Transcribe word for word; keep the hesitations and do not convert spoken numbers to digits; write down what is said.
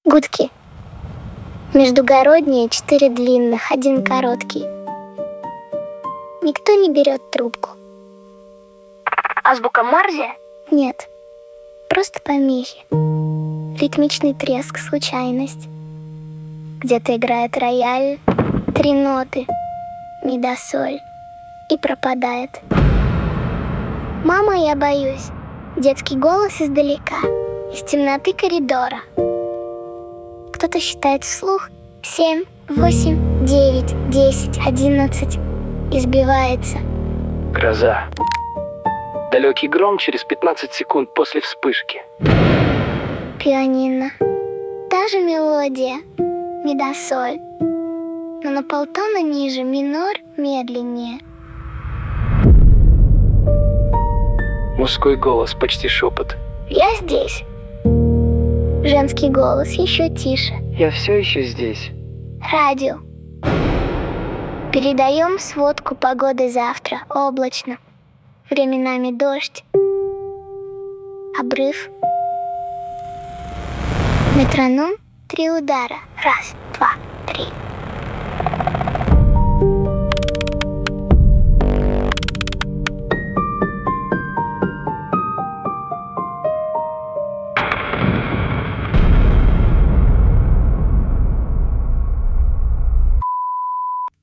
Гудки. Междугородние, четыре длинных, один короткий. Никто не берет трубку. Азбука Морзе? Нет, просто помехи. Ритмичный треск, случайность. Где-то играет рояль, три ноты, ми до соль, и пропадает. Мама, я боюсь. Детский голос издалека, из темноты коридора. Кто-то считает вслух семь, восемь, девять, десять, одиннадцать и сбивается. Гроза. Далекий гром через пятнадцать секунд после вспышки. Пианино. Та же мелодия, ми до соль, но на полтона ниже, минор медленнее. Мужской голос, почти шепот. Я здесь. Женский голос еще тише. Я все еще здесь. Радио. Передаем сводку погоды завтра. Облачно. Временами дождь. Обрыв. Метроном. Три удара. Раз, два, три.